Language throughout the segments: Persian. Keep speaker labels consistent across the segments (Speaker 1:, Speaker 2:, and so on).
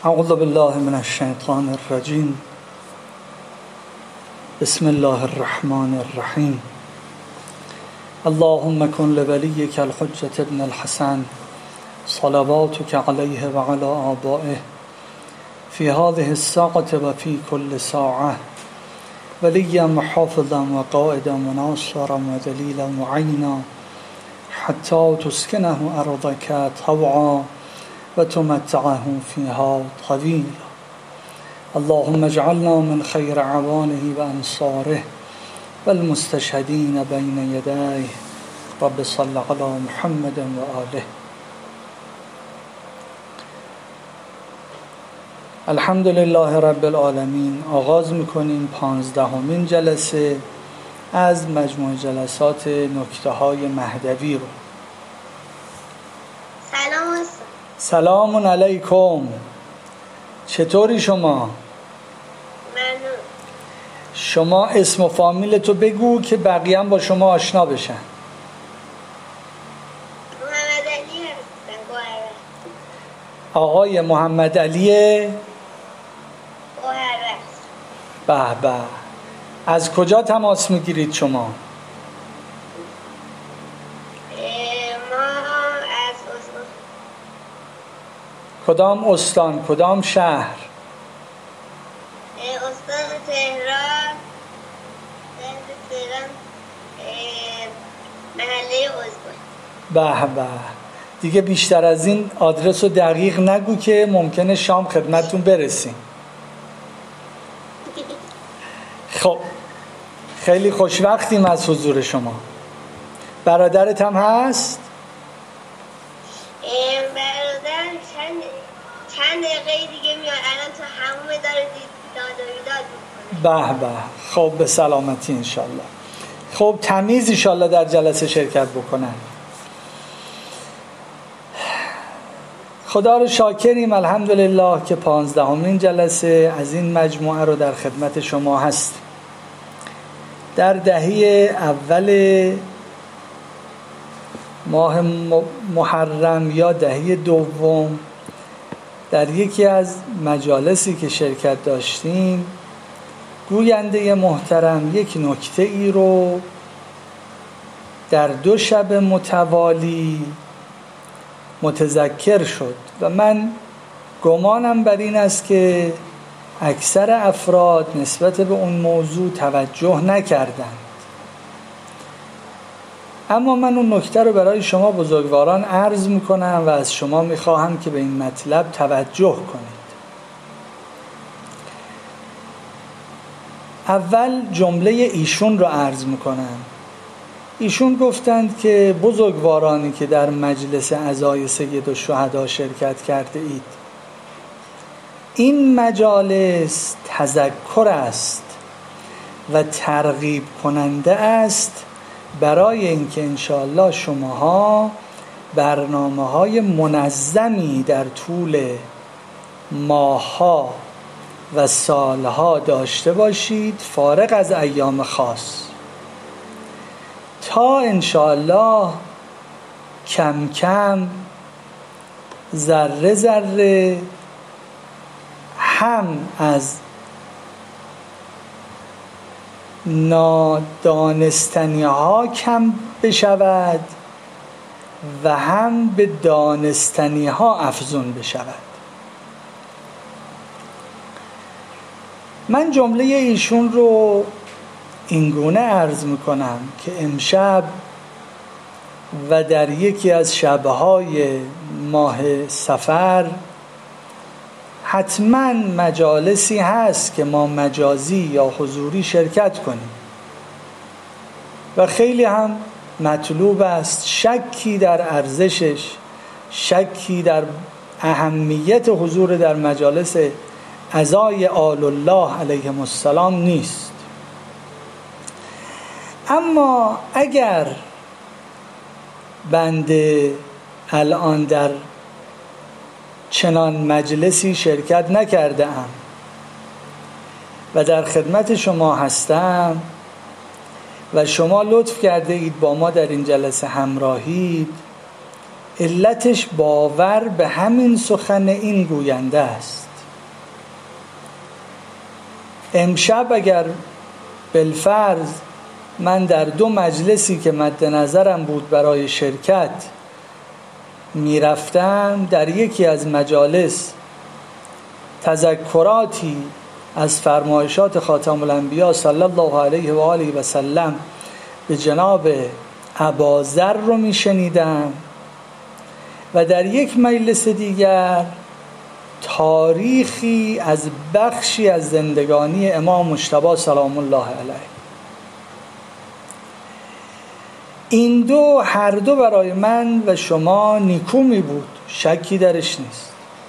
Speaker 1: اعوذ بالله من الشیطان الرجیم. بسم الله الرحمن الرحیم. اللهم کن لولیک الحجة ابن الحسن صلواتك علیه و علی آبائه فی هذه الساعة و فی کل ساعة ولیا محافظا و قائدا و ناصرا و دلیلا و عینا حتی تسکنه ارضک طوعا و تمتعه فیها طویلا. اللهم اجعلنا من خیر عوانه و انصاره و المستشهدین بین یدیه. رب صل علی محمد و آله. الحمد لله رب العالمین. آغاز میکنیم 15مین جلسه از مجموع جلسات نکته های مهدوی رو. سلام علیکم. چطوری شما؟
Speaker 2: ممنون.
Speaker 1: شما اسم و فامیل تو بگو که بقیه هم با شما آشنا بشن.
Speaker 2: محمد علی هستم، گوهره.
Speaker 1: آقای محمد علی
Speaker 2: گوهره.
Speaker 1: به به. از کجا تماس میگیرید شما؟
Speaker 2: ما از استان.
Speaker 1: کدام استان؟ کدام شهر؟
Speaker 2: استان تهران. محله ازبای.
Speaker 1: به به. دیگه بیشتر از این آدرس رو دقیق نگو که ممکنه شام خدمتتون برسیم. خب خیلی خوشوقتیم از حضور شما. برادرت هم هست؟
Speaker 2: برادرم چند دقیقه دیگه میاد. الان تو همومه داره داد و بیداد میکنه.
Speaker 1: به به. خب به سلامتی انشالله. خب تمیز انشالله در جلسه شرکت بکنن. خدا رو شاکریم الحمدلله که 15مین جلسه از این مجموعه رو در خدمت شما هست. در دهه اول ماه محرم یا دهه دوم در یکی از مجالسی که شرکت داشتیم گوینده محترم یک نکته ای رو در 2 شب متوالی متذکر شد و من گمانم بر این است که اکثر افراد نسبت به اون موضوع توجه نکردند. اما من اون نکته رو برای شما بزرگواران عرض میکنم و از شما میخواهم که به این مطلب توجه کنید. اول جمله ایشون رو عرض میکنم. ایشون گفتند که بزرگوارانی که در مجلس عزای سید الشهدا شرکت کرده اید، این مجالس تذکر است و ترغیب کننده است برای اینکه انشاءالله شماها برنامه‌های منظمی در طول ماه‌ها و سالها داشته باشید فارغ از ایام خاص، تا انشاءالله کم کم ذره ذره هم از نادانستنی ها کم بشود و هم به دانستنی ها افزون بشود. من جمله ایشون رو اینگونه عرض میکنم که امشب و در یکی از شبهای ماه صفر حتما مجالسی هست که ما مجازی یا حضوری شرکت کنیم و خیلی هم مطلوب است. شکی در ارزشش، شکی در اهمیت حضور در مجالس عزای آل الله علیهم السلام نیست. اما اگر بنده الان در چنان مجلسی شرکت نکرده ام و در خدمت شما هستم و شما لطف کرده اید با ما در این جلسه همراهید، علتش باور به همین سخن این گوینده است امشب اگر بالفرض من در 2 مجلسی که مد نظرم بود برای شرکت میرفتم، در یکی از مجالس تذکراتی از فرمایشات خاتم الانبیا صلی الله علیه و آله و سلم به جناب اباذر رو میشنیدم و در یک مجلس دیگر تاریخی از بخشی از زندگانی امام مجتبی سلام الله علیه. این هر دو برای من و شما نیکو می بود، شکی درش نیست.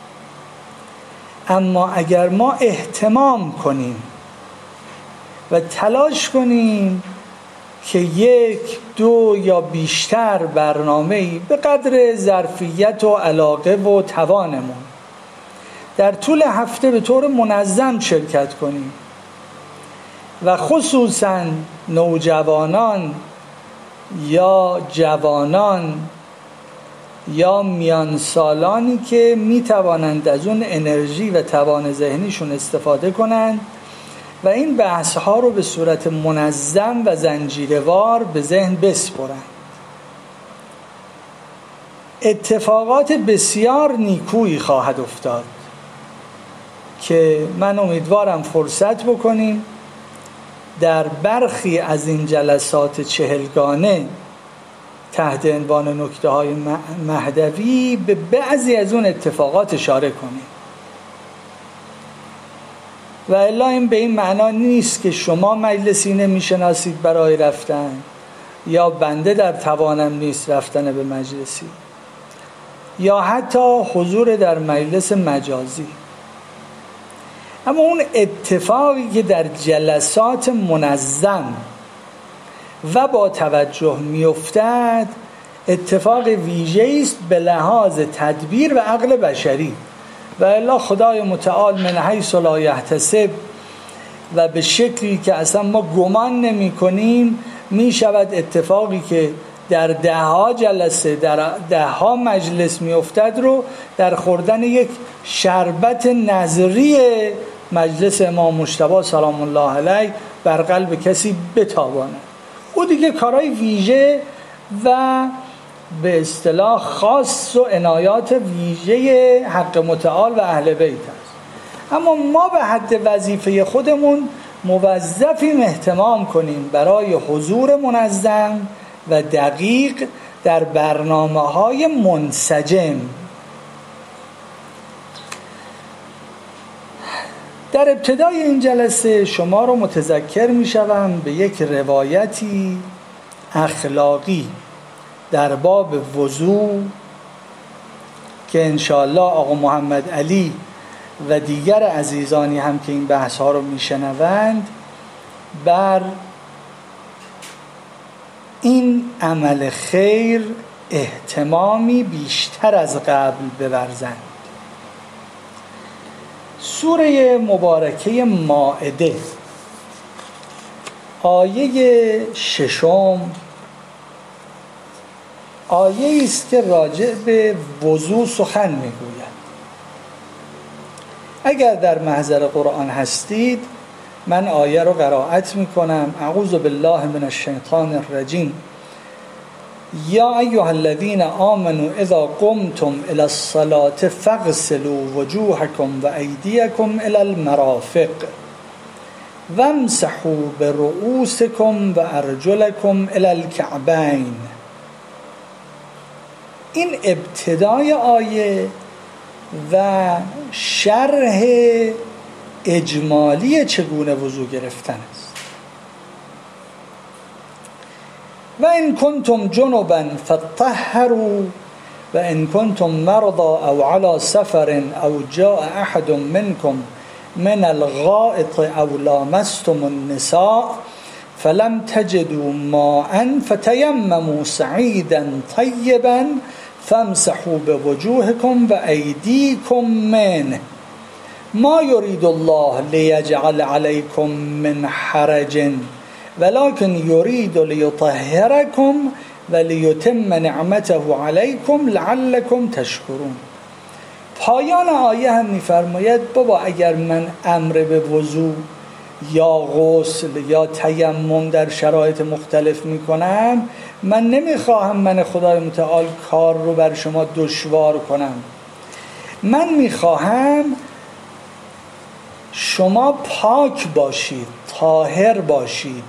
Speaker 1: اما اگر ما اهتمام کنیم و تلاش کنیم که 1، 2 یا بیشتر برنامه‌ای به قدر ظرفیت و علاقه و توانمون در طول هفته به طور منظم شرکت کنیم و خصوصاً نوجوانان یا جوانان یا میان سالانی که می توانند از اون انرژی و توان ذهنیشون استفاده کنند و این بحث ها رو به صورت منظم و زنجیروار به ذهن بسپرند، اتفاقات بسیار نیکویی خواهد افتاد که من امیدوارم فرصت بکنیم در برخی از این جلسات 40گانه تحت عنوان نکته‌های مهدوی به بعضی از اون اتفاقات اشاره کنیم. و الا این به این معنا نیست که شما مجلسی نمیشناسید برای رفتن یا بنده در توانم نیست رفتن به مجلسی یا حتی حضور در مجلس مجازی. اما اون اتفاقی که در جلسات منظم و با توجه میافتد اتفاق ویژه‌ای است به لحاظ تدبیر و عقل بشری و الا خدای متعال من حیث لا یحتسب و به شکلی که اصلا ما گمان نمی کنیم می شود اتفاقی که در 10 جلسه در 10 مجلس می افتد رو در خوردن یک شربت نظری مجلس امام مجتبی سلام الله علیه بر قلب کسی بتاباند. او دیگه کارهای ویژه و به اصطلاح خاص و عنایات ویژه حق متعال و اهل بیت است. اما ما به حد وظیفه خودمون موظفیم اهتمام کنیم برای حضور منظم و دقیق در برنامه‌های منسجم. در ابتدای این جلسه شما رو متذکر می‌شوم به یک روایتی اخلاقی در باب وضو که انشاءالله آقا محمد علی و دیگر عزیزانی هم که این بحث ها رو میشنوند بر این عمل خیر اهتمامی بیشتر از قبل بورزند. سوره مبارکه مائده آیه 6 آیه است که راجع به وضو سخن میگوید. اگر در محضر قرآن هستید من آیه رو قرائت میکنم. اعوذ بالله من الشیطان الرجیم. یا ایها الذین آمنوا اذا قمتم الی الصلاة فاغسلوا وجوهکم و ایدیکم الی المرافق وامسحوا برؤوسکم و ارجلکم الی الکعبین. این ابتدای آیه و شرح اجمالی چگونه وضو گرفتن است. و ان کنتم جنبا فطهروا و ان کنتم مرضى او على سفر او جاء احد منكم من الغائط او لامستم النساء فلم تجدوا ماء فتيمموا صعيدا طيبا فامسحوا بوجوهكم و ایدیکم منه ما يريد الله ليجعل عليكم من حرج ولكن يريد ليطهركم وليتم نعمته عليكم لعلكم تشكرون. پایان آیه هم می‌فرماید بابا اگر من امر به وضو یا غسل یا تیمم در شرایط مختلف میکنم، من نمیخواهم من خدای متعال کار رو بر شما دشوار کنم. من میخواهم شما پاک باشید، طاهر باشید.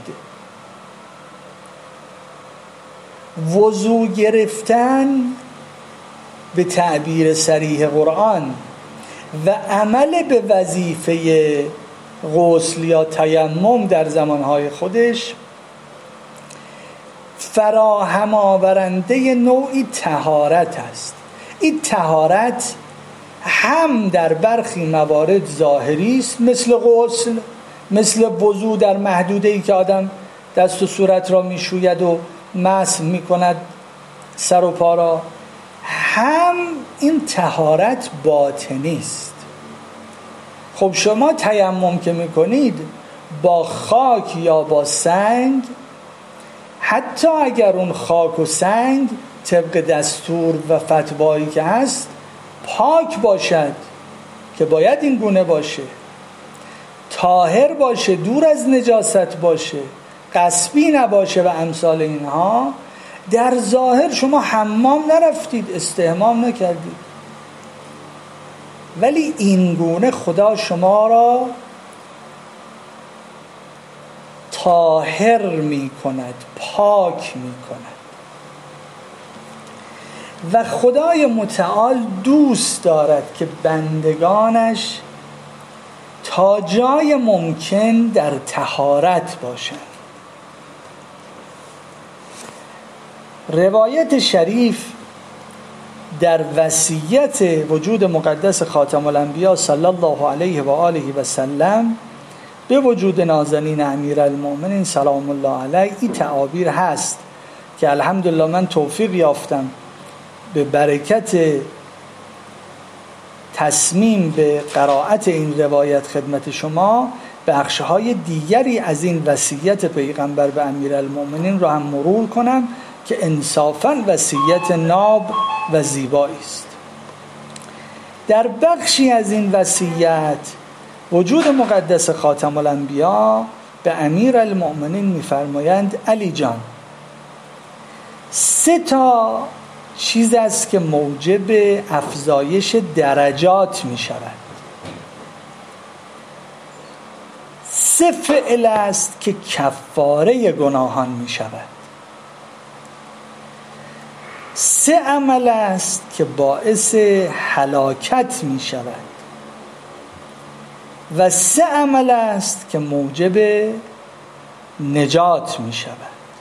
Speaker 1: وضو گرفتن به تعبیر صریح قرآن و عمل به وظیفه غسل یا تیمم در زمانهای خودش فراهم آورنده نوعی طهارت است. این طهارت هم در برخی موارد ظاهری است، مثل غسل، مثل وضو در محدوده‌ای که آدم دست و صورت را میشوید و مسح میکند سر و پا را، هم این طهارت باطنی است. خب شما تیمم که میکنید با خاک یا با سنگ، حتی اگر اون خاک و سنگ طبق دستور و فتوایی که هست پاک باشد، که باید این گونه باشه، طاهر باشه، دور از نجاست باشه، غصبی نباشه و امثال اینها، در ظاهر شما حمام نرفتید، استحمام نکردید، ولی این گونه خدا شما را طاهر می کند، پاک می کند. و خدای متعال دوست دارد که بندگانش تا جای ممکن در طهارت باشند. روایت شریف در وصیت وجود مقدس خاتم الانبیا صلی الله علیه و آله و سلم به وجود نازنین امیرالمؤمنین سلام الله علیه این تعابیر هست که الحمدلله من توفیق یافتم به برکت تصمیم به قرائت این روایت خدمت شما بخش‌های دیگری از این وصیت پیغمبر به امیرالمؤمنین را هم مرور کنم که انصافاً وصیت ناب و زیبایی است. در بخشی از این وصیت وجود مقدس خاتم الانبیا به امیرالمؤمنین می‌فرمایند علی جان، 3 چیز است که موجب افزایش درجات می شود. 3 فعل است که کفاره گناهان می شود. 3 عمل است که باعث هلاکت می شود و 3 عمل است که موجب نجات می شود.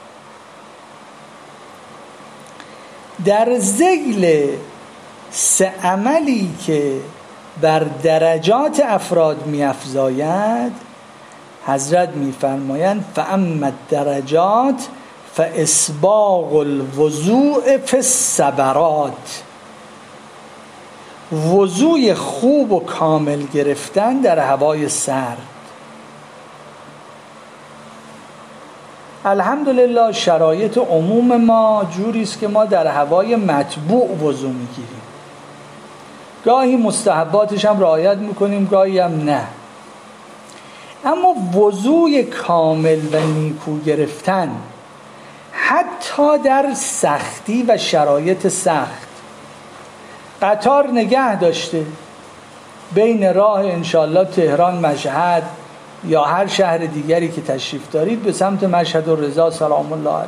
Speaker 1: در ذیل 3 عملی که بر درجات افراد می افزاید حضرت می فرمایند فاما الدرجات فاسباغ الوضوء فی الصبرات، وضوء خوب و کامل گرفتن در هوای سرد. الحمدلله شرایط عموم ما جوری است که ما در هوای مطبوع وضو میگیریم، گاهی مستحباتش هم رعایت میکنیم، گاهی هم نه. اما وضوء کامل و نیکو گرفتن حتی در سختی و شرایط سخت، قطار نگه داشته بین راه انشالله تهران مشهد یا هر شهر دیگری که تشریف دارید به سمت مشهد و رضا سلام الله علیه،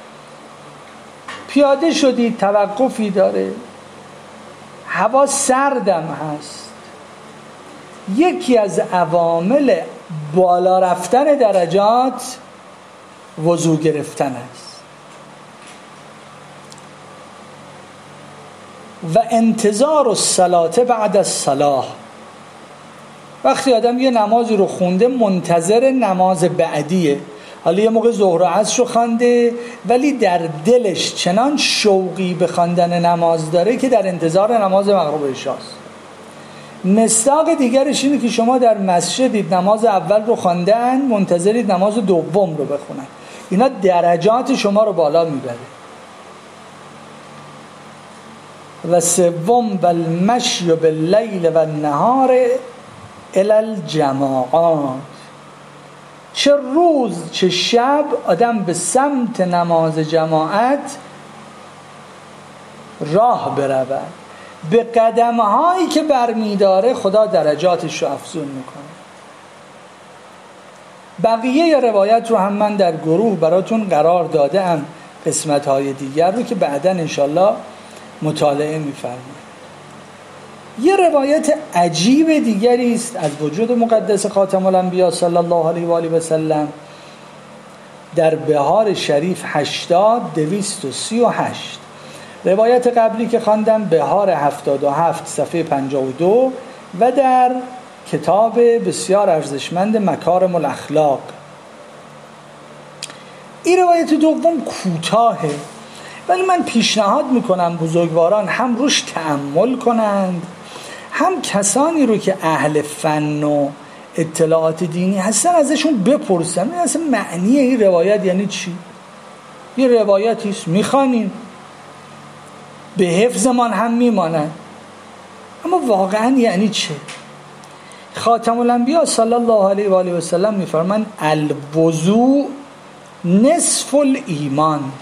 Speaker 1: پیاده شدید، توقفی داره، هوا سردم هست، یکی از عوامل بالا رفتن درجات وضو گرفتن است و انتظار الصلاة بعد الصلاة. وقتی آدم یه نمازی رو خونده منتظر نماز بعدیه، حالا یه موقع ظهر و عصر رو خوانده ولی در دلش چنان شوقی به خواندن نماز داره که در انتظار نماز مغرب و عشاست. مصداق دیگرش اینه که شما در مسجدید، نماز اول رو خواندن، منتظرید نماز دوم رو بخونن. اینا درجات شما رو بالا میبره. و سوم و المشی باللیل و النهار الی الجماعات، چه روز چه شب آدم به سمت نماز جماعت راه برود، به قدم‌هایی که برمی‌داره خدا درجاتش رو افزون میکنه. بقیه روایت رو هم من در گروه براتون قرار دادم، قسمت‌های دیگر رو که بعداً انشالله مطالعه می‌فرمایید. یه روایت عجیب دیگری است از وجود مقدس خاتم الانبیا صلی الله علیه و آله و سلم در بهار شریف 80238. روایت قبلی که خواندم بهار 77 صفحه 52 و در کتاب بسیار ارزشمند مکارم الاخلاق. این روایت دوم کوتاهه، ولی من پیشنهاد میکنم بزرگواران هم روش تأمل کنند، هم کسانی رو که اهل فن و اطلاعات دینی هستن ازشون بپرسن اصلا معنی این روایت یعنی چی. یه روایتی است میخوانیم، به حفظمان هم میماند، اما واقعا یعنی چه؟ خاتم الانبیا صلی الله علیه و آله و سلم میفرمان الوضوء نصف الایمان.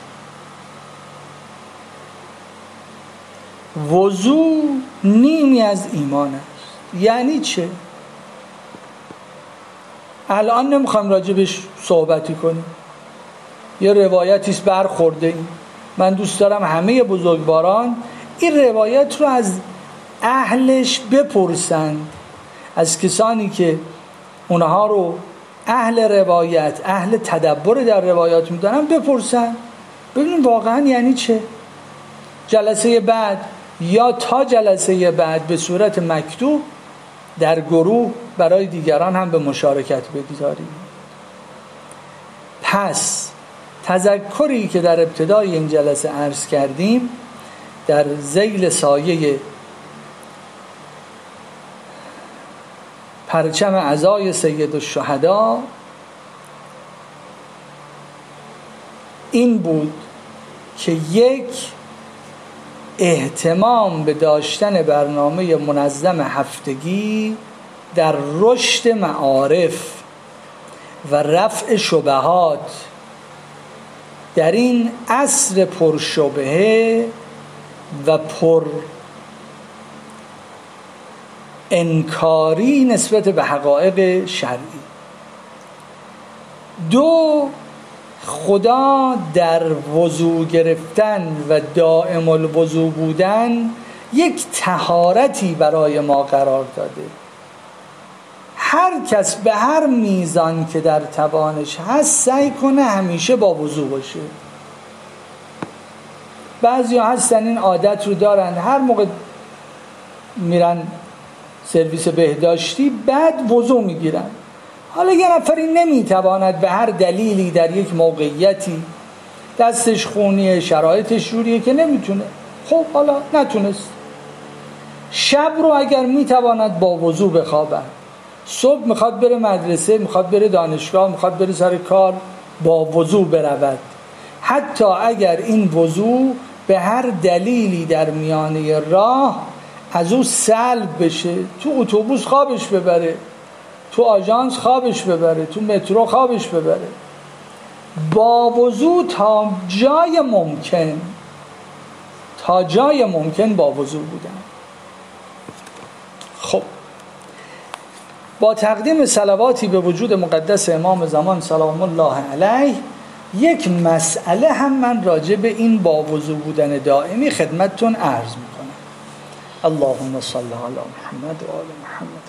Speaker 1: وضوء نیمی از ایمان است. یعنی چه؟ الان نمیخوام راجبش صحبتی کنیم، یه روایتیست برخورده ایم. من دوست دارم همه بزرگواران این روایت رو از اهلش بپرسن، از کسانی که اونها رو اهل روایت، اهل تدبر در روایات میدونن بپرسن، ببینیم واقعا یعنی چه. جلسه بعد یا تا جلسه بعد به صورت مکتوب در گروه برای دیگران هم به مشارکت بگذاریم. پس تذکری که در ابتدای این جلسه عرض کردیم در ذیل سایه پرچم عزای سید الشهدا این بود که یک اهتمام به داشتن برنامه منظم هفتگی در رشد معارف و رفع شبهات در این عصر پرشبهه و پر انکاری نسبت به حقایق شرعی. دو، خدا در وضو گرفتن و دائم الوضو بودن یک طهارتی برای ما قرار داده. هر کس به هر میزان که در توانش هست سعی کنه همیشه با وضو باشه. بعضی ها هستن این عادت رو دارن هر موقع میرن سرویس بهداشتی بعد وضو میگیرن. حالا یه نفری نمیتواند به هر دلیلی در یک موقعیتی، دستش خونیه، شرایطش جوریه که نمیتونه، خب حالا نتونست، شب رو اگر میتواند با وضو بخوابه، صبح میخواد بره مدرسه، میخواد بره دانشگاه، میخواد بره سر کار، با وضو برود. حتی اگر این وضو به هر دلیلی در میانه راه از او سلب بشه، تو اتوبوس خوابش ببره، تو آژانس خوابش ببره، تو مترو خوابش ببره، با وضو تا جای ممکن با وضو بودن. خب با تقدیم صلواتی به وجود مقدس امام زمان سلام الله علیه، یک مسئله هم من راجع به این با وضو بودن دائمی خدمتتون عرض میکنم. اللهم صل علی محمد و آل محمد.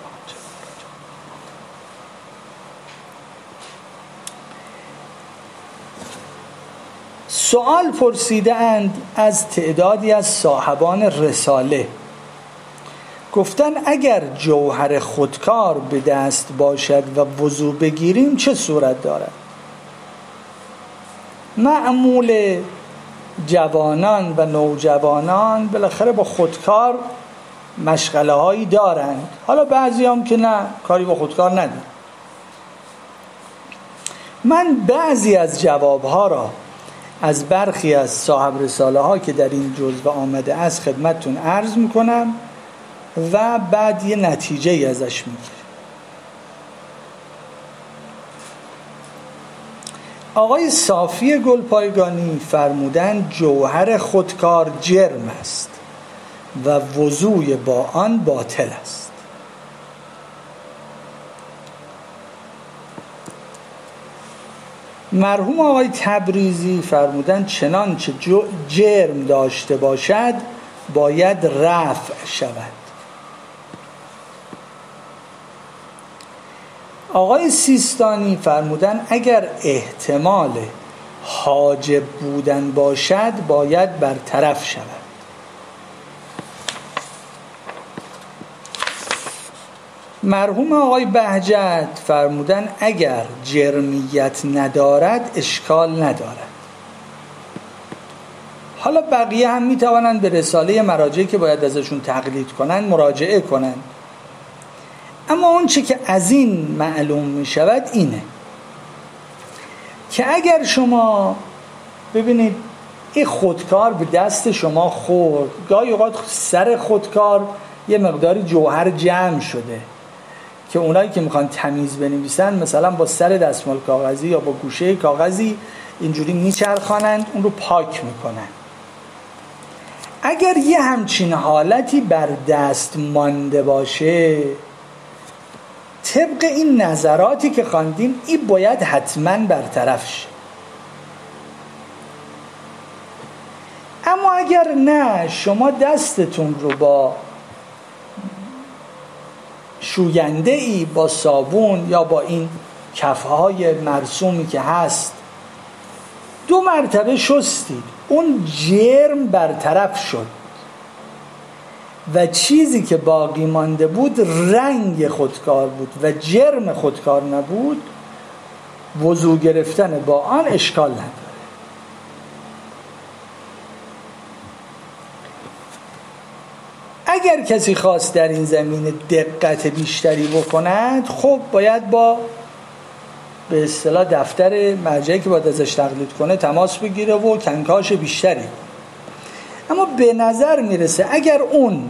Speaker 1: سوال پرسیده اند از تعدادی از صاحبان رساله، گفتن اگر جوهر خودکار به دست باشد و وضو بگیریم چه صورت دارد؟ معمول جوانان و نوجوانان بالاخره با خودکار مشغله هایی دارند، حالا بعضی هم که نه، کاری با خودکار ندارند. من بعضی از جوابها را از برخی از صاحب رساله ها که در این جزوه آمده از خدمتتون عرض میکنم و بعد یه نتیجه ازش میگیرم. آقای صافی گلپایگانی فرمودن جوهر خودکار جرم است و وضوء با آن باطل است. مرحوم آقای تبریزی فرمودن چنانچه جرم داشته باشد باید رفع شود. آقای سیستانی فرمودن اگر احتمال حاجب بودن باشد باید برطرف شود. مرحوم آقای بهجت فرمودن اگر جرمیت ندارد اشکال ندارد. حالا بقیه هم میتوانند به رساله مراجعی که باید ازشون تقلید کنند مراجعه کنند، اما اون چه که از این معلوم می شود اینه که اگر شما ببینید این خودکار به دست شما خورد، گاهی اوقات سر خودکار یه مقداری جوهر جمع شده که اونایی که میخوان تمیز بنویسن مثلا با سر دستمال کاغذی یا با گوشه کاغذی اینجوری میچرخانند، اون رو پاک میکنن. اگر یه همچین حالتی بر دست مانده باشه، طبق این نظراتی که خواندیم این باید حتما برطرف شه. اما اگر نه، شما دستتون رو با شوینده ای، با صابون یا با این کفهای مرسومی که هست 2 مرتبه شستید، اون جرم برطرف شد و چیزی که باقی مانده بود رنگ خودکار بود و جرم خودکار نبود، وضو گرفتن با آن اشکال نداره. اگر کسی خواست در این زمینه دقت بیشتری بکند، خب باید با به اصطلاح دفتر مرجعی که باید ازش تقلید کنه تماس بگیره و کنکاش بیشتری. اما به نظر میرسه اگر اون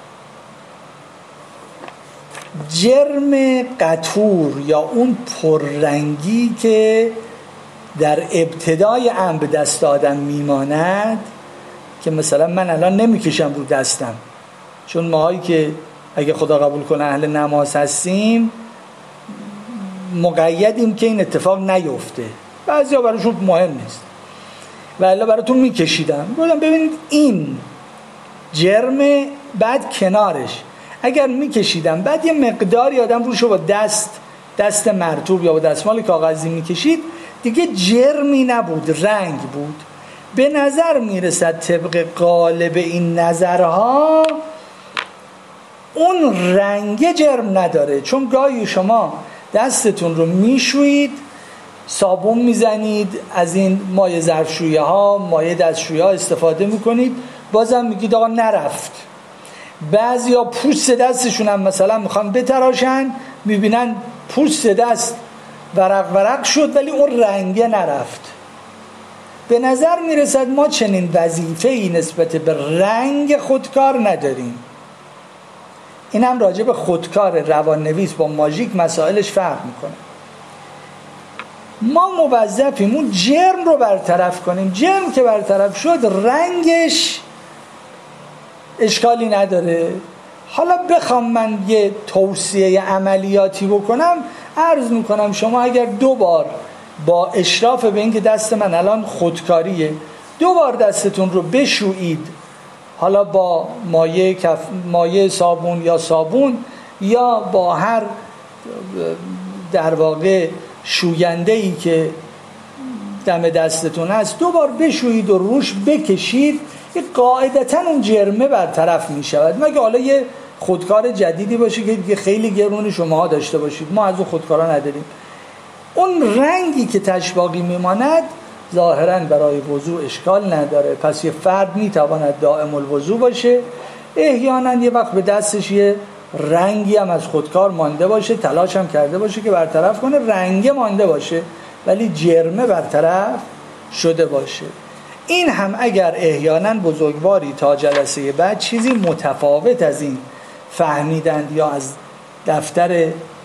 Speaker 1: جرم قطور یا اون پررنگی که در ابتدای امر به دست آدم میماند، که مثلا من الان نمیکشم رو دستم چون ماهایی که اگه خدا قبول کنه اهل نماز هستیم مقیدیم که این اتفاق نیفته، بعضیا براشون مهم نیست و الا براتون میکشیدم. گفتم ببینید این جرم، بعد کنارش اگر میکشیدم بعد یه مقداری آدم روشو با دست مرطوب یا با دستمال کاغذی میکشید، دیگه جرمی نبود، رنگ بود. به نظر میرسد طبق غالب این نظرها اون رنگ جرم نداره، چون گاهی شما دستتون رو میشویید، صابون میزنید، از این مایع ظرفشویی ها، مایع دستشویی ها استفاده میکنید، بازم میگید آقا نرفت. بعضیا پوست دستشون هم مثلا میخوان بتراشن، میبینن پوست دست ورق ورق شد ولی اون رنگه نرفت. به نظر میرسد ما چنین وظیفه‌ای نسبت به رنگ خودکار نداریم. این هم راجع به خودکار روان‌نویس با ماژیک مسائلش فرق میکنه. ما موظفیم اون جرم رو برطرف کنیم. جرم که برطرف شد رنگش اشکالی نداره. حالا بخوام من یه توصیه عملیاتی بکنم، عرض میکنم شما اگر 2 بار با اشراف به این که دست من الان خودکاریه 2 بار دستتون رو بشویید، حالا با مایع صابون یا با هر در واقع شوینده‌ای که دم دستتون هست 2 بار بشویید و روش بکشید، قاعدتاً اون جرمه برطرف می شود. مگه حالا یه خودکار جدیدی باشه که دیگه خیلی گرون شما داشته باشید، ما از اون خودکارا نداریم. اون رنگی که تش باقی میماند ظاهراً برای وضوء اشکال نداره. پس یه فرد میتواند دائم الوضوء باشه، احیانا یه وقت به دستش یه رنگی هم از خودکار مانده باشه، تلاش هم کرده باشه که برطرف کنه، رنگ مانده باشه ولی جرمه برطرف شده باشه. این هم اگر احیانا بزرگواری تا جلسه بعد چیزی متفاوت از این فهمیدند یا از دفتر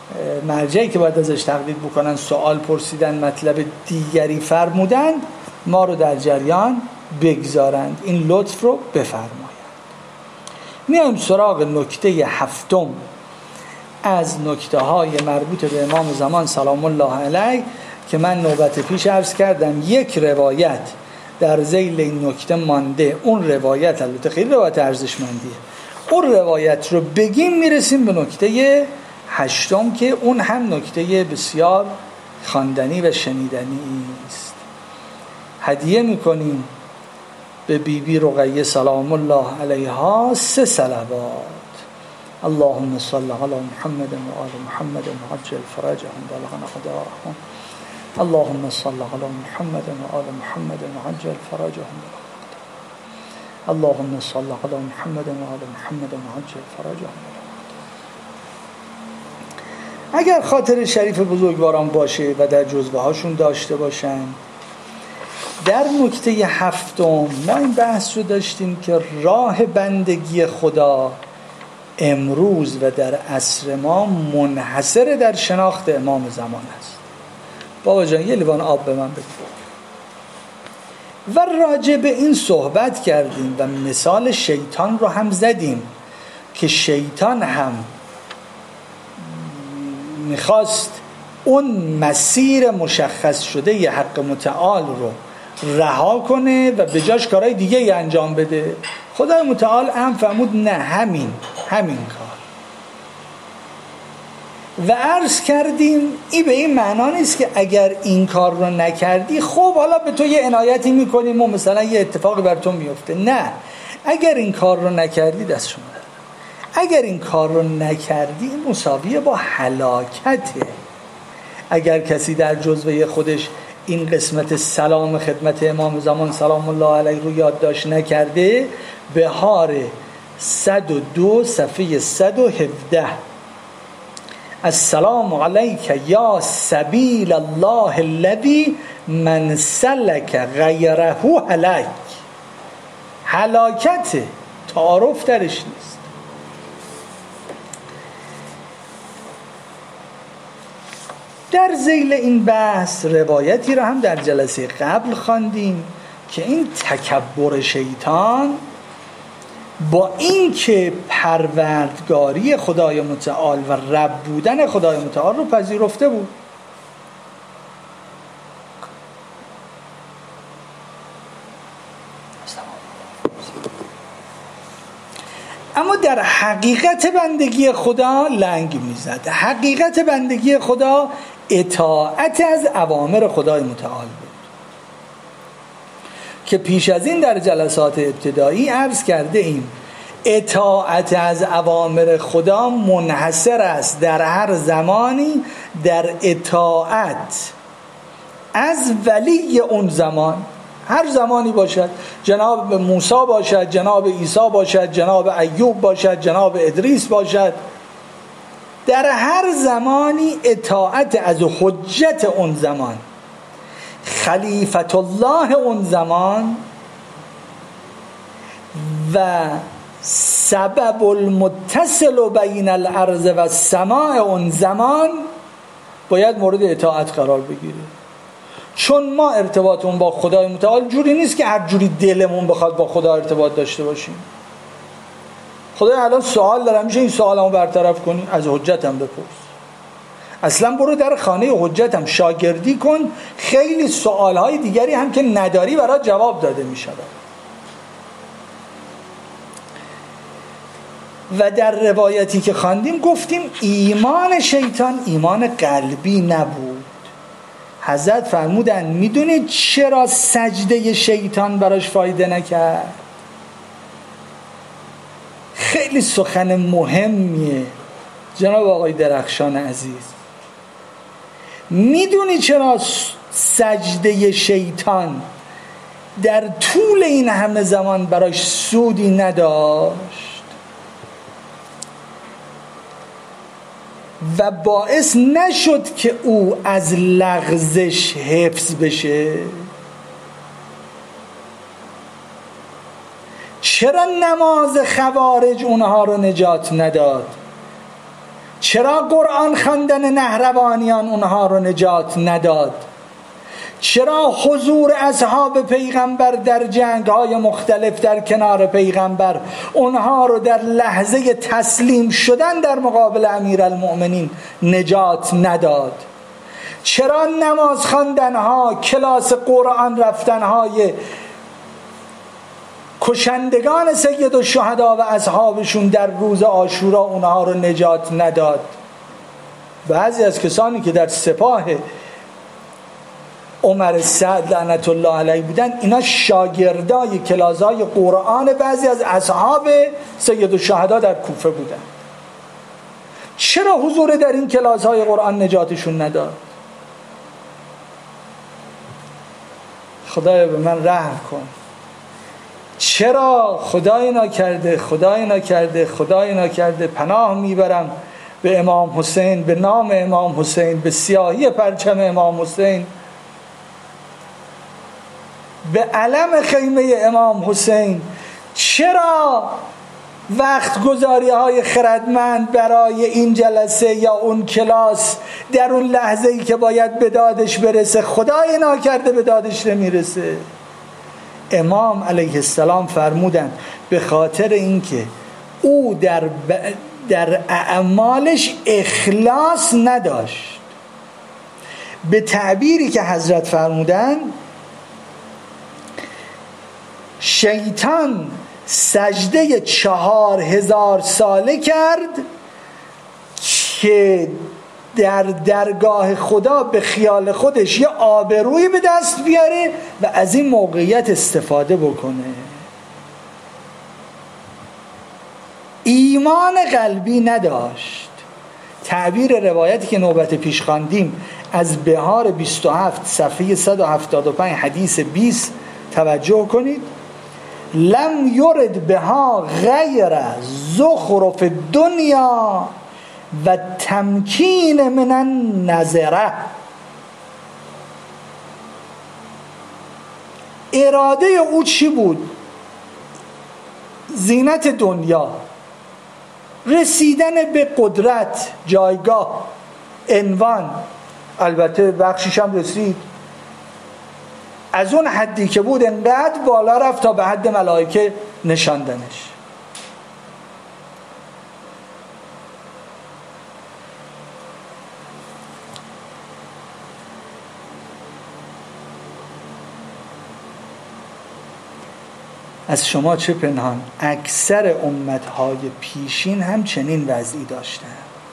Speaker 1: مرجعی که باید ازش تقلید بکنن سوال پرسیدن، مطلب دیگری فرمودن، ما رو در جریان بگذارند، این لطف رو بفرمایند. میایم سراغ نکته 7 از نکته های مربوط به امام زمان سلام الله علیه که من نوبت پیش عرض کردم یک روایت در ذیل این نکته مانده. اون روایت البته خیلی روایت ارزشمندیه، اون روایت رو بگیم میرسیم به نکته 8 که اون هم نکته بسیار خواندنی و شنیدنی است. هدیه میکنیم به بیبی رقیه سلام الله علیها 3 صلوات. اللهم صل علی محمد و آل محمد و عجل فرجهم بلغ اقدارهم. اللهم صل علی محمد و آل محمد و عجل فرجهم بلغ اقدارهم. اللهم صل علی محمد و آل محمد و عجل فرجهم بلغ اقدارهم. اگر خاطر شریف بزرگواران باشه و در جزوه هاشون داشته باشن، در نکته 7 ما این بحث رو داشتیم که راه بندگی خدا امروز و در عصر ما منحصر در شناخت امام زمان است. بابا جان یه لیوان آب به من بده. و راجع به این صحبت کردیم و مثال شیطان رو هم زدیم که شیطان هم میخواست اون مسیر مشخص شده ی حق متعال رو رها کنه و به جاش کارهای دیگه ای انجام بده. خدای متعال هم فرمود نه، همین کار. و عرض کردیم این به این معنا نیست که اگر این کار رو نکردی خب حالا به تو یه عنایتی میکنیم و مثلا یه اتفاقی بر تو میفته. نه، اگر این کار رو نکردی دست شما دارم. اگر این کار رو نکردی مساویه با هلاکته. اگر کسی در جزوه خودش این قسمت سلام خدمت امام زمان سلام الله علیه رو یادداشت نکرده، بهار 102 صفحه 117 السلام علیک یا سبیل الله الذی من سلک غیره هلک. هلاکت، تعارف درش نیست. در ذیل این بحث روایتی را هم در جلسه قبل خواندیم که این تکبر شیطان با این که پروردگاری خدای متعال و رب بودن خدای متعال رو پذیرفته بود. اما در حقیقت بندگی خدا لنگ میزد. حقیقت بندگی خدا اطاعت از اوامر خدای متعال بود که پیش از این در جلسات ابتدایی عرض کرده ایم. اطاعت از اوامر خدا منحصر است در هر زمانی در اطاعت از ولی اون زمان، هر زمانی باشد، جناب موسی باشد، جناب عیسی باشد، جناب ایوب باشد، جناب ادریس باشد، در هر زمانی اطاعت از حجت اون زمان، خلیفت الله اون زمان و سبب المتصل بین الارض و السماء اون زمان باید مورد اطاعت قرار بگیره. چون ما ارتباطمون با خدای متعال جوری نیست که هر جوری دلمون بخواد با خدا ارتباط داشته باشیم. خدای الان سوال دارم، میشه این سوالمو برطرف کنی؟ از حجتم بپرس. اصلا برو در خانه حجتم شاگردی کن، خیلی سوالهای دیگری هم که نداری برات جواب داده میشود. و در روایتی که خواندیم گفتیم ایمان شیطان ایمان قلبی نبود. حضرت فرمودن میدونید چرا سجده شیطان براش فایده نکرد؟ خیلی سخن مهمیه جناب آقای درخشان عزیز. میدونی چرا سجده شیطان در طول این همه زمان براش سودی نداشت و باعث نشد که او از لغزش حفظ بشه؟ چرا نماز خوارج اونها رو نجات نداد؟ چرا قرآن خواندن نهروانیان اونها رو نجات نداد؟ چرا حضور اصحاب پیغمبر در جنگ‌های مختلف در کنار پیغمبر اونها رو در لحظه تسلیم شدن در مقابل امیرالمؤمنین نجات نداد؟ چرا نماز خواندن‌ها، کلاس قرآن رفتن‌های کشندگان سید الشهدا و اصحابشون در روز عاشورا اونها رو نجات نداد؟ بعضی از کسانی که در سپاه عمر سعد لعنت الله علیه بودن، اینا شاگردای کلاس‌های قرآن بعضی از اصحاب سید الشهدا در کوفه بودن. چرا حضور در این کلاس‌های قرآن نجاتشون نداد؟ خدایا به من رحم کن. چرا؟ خدای نکرده پناه میبرم به امام حسین، به نام امام حسین، به سیاهی پرچم امام حسین، به علم خیمه امام حسین. چرا وقت گذاری های خردمند برای این جلسه یا اون کلاس در اون لحظه ای که باید به دادش برسه خدای ناکرده به دادش نمیرسه؟ امام علیه السلام فرمودن به خاطر اینکه او در اعمالش اخلاص نداشت. به تعبیری که حضرت فرمودن، شیطان سجده 4000 ساله کرد که در درگاه خدا به خیال خودش یه آبروی به دست بیاره و از این موقعیت استفاده بکنه. ایمان قلبی نداشت. تعبیر روایتی که نوبت پیش خواندیم از بهار 27 صفحه 175 حدیث 20 توجه کنید. لم یرد بها غیر زخرف الدنیا و تمکین من النظره. اراده او چی بود؟ زینت دنیا، رسیدن به قدرت، جایگاه، عنوان، البته بخشیش هم رسید. از اون حدی که بود انقدر بالا رفت تا به حد ملائکه نشاندنش. از شما چه پنهان، اکثر امتهای پیشین هم چنین وضعی داشتن.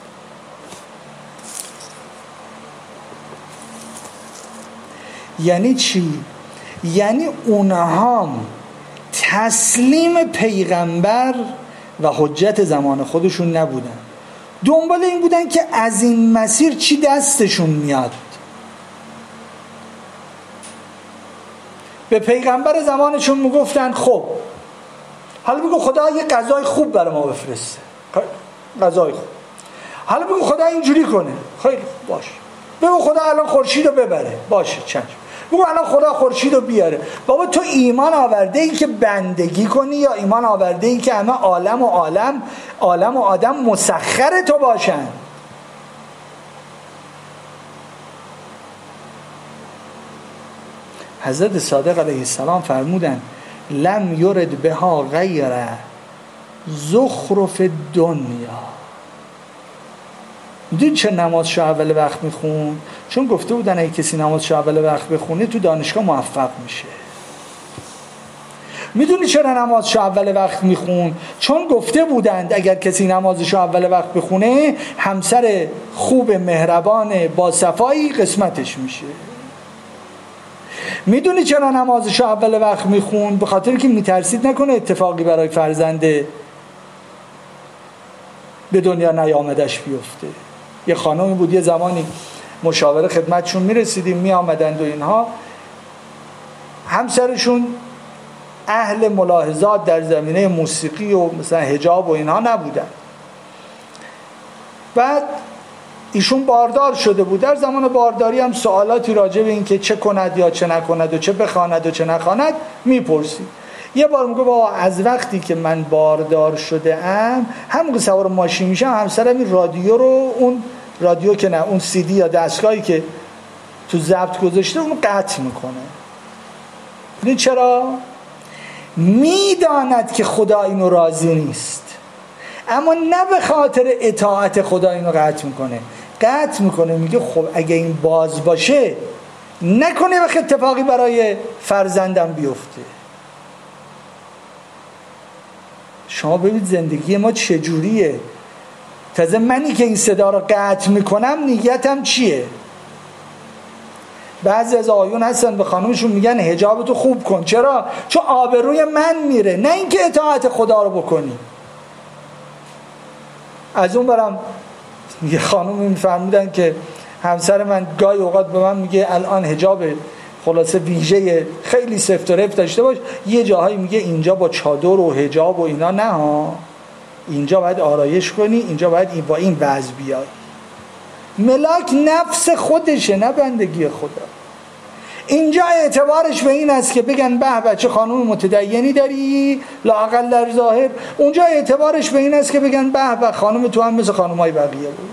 Speaker 1: یعنی چی؟ یعنی اونها تسلیم پیغمبر و حجت زمان خودشون نبودن، دنبال این بودن که از این مسیر چی دستشون میاد. به پیغمبر زمانشون میگفتن خب حالا بگو خدا یه غذای خوب برای ما بفرسته، غذای خوب. حالا بگو خدا اینجوری کنه، خیلی باش. بگو خدا الان خورشید رو ببره، باشه چند. بگو الان خدا خورشید رو بیاره. بابا تو ایمان آورده ای که بندگی کنی یا ایمان آورده ای که همه عالم و آدم مسخر تو باشن؟ حضرت صادق علیه السلام فرمودن لم یرد بها غیر زخرف دنیا. میدونی چه نمازشو اول وقت میخون؟ چون گفته بودن اگه کسی نمازشو اول وقت بخونه تو دانشگاه موفق میشه. میدونی چرا نمازشو اول وقت میخون؟ چون گفته بودند اگر کسی نمازشو اول وقت بخونه همسر خوب مهربان با صفایی قسمتش میشه. میدونی چرا نمازشو اول وقت میخون؟ به خاطر که میترسید نکنه اتفاقی برای فرزنده به دنیا نیامدش بیفته. یه خانمی بود یه زمانی مشاوره خدمتشون میرسیدیم میامدند و اینها، همسرشون اهل ملاحظات در زمینه موسیقی و مثلا حجاب و اینها نبودن. بعد ایشون باردار شده بود. در زمان بارداری هم سوالاتی راجع به این که چه کند یا چه نکند و چه بخواند و چه نخواند میپرسید. یه بار میگه بابا از وقتی که من باردار شده ام، همون که سوار ماشین میشم همسرم این رادیو رو، اون رادیو که نه، اون CD یا دستگاهی که تو ضبط گذاشته اونو قطع میکنه. این چرا؟ میداند که خدا اینو راضی نیست، اما نه به خاطر اطاعت خدا اینو قطع میکنه. میگه خب اگه این باز باشه نکنه وقت اتفاقی برای فرزندم بیفته. شما ببینید زندگی ما چجوریه. تازه منی که این صدا رو قطع میکنم نیتم چیه؟ بعضی از آقایون هستن به خانومشون میگن حجابتو خوب کن. چرا؟ چون آبروی من میره، نه اینکه اطاعت خدا رو بکنی. از اون برم یه خانومی میفرمودن که همسر من گاهی اوقات به من میگه الان حجاب خلاصه ویژه خیلی سفت و رفت داشته باش، یه جاهایی میگه اینجا با چادر و حجاب و اینا نه ها، اینجا باید آرایش کنی، اینجا باید با این وضع بیای. ملاک نفس خودشه نه بندگی خدا. اینجا اعتبارش به این است که بگن به بچه خانوم متدینی داری لااقل در ظاهر، اونجا اعتبارش به این است که بگن به خانوم تو هم مثل خانومای بقیه بود.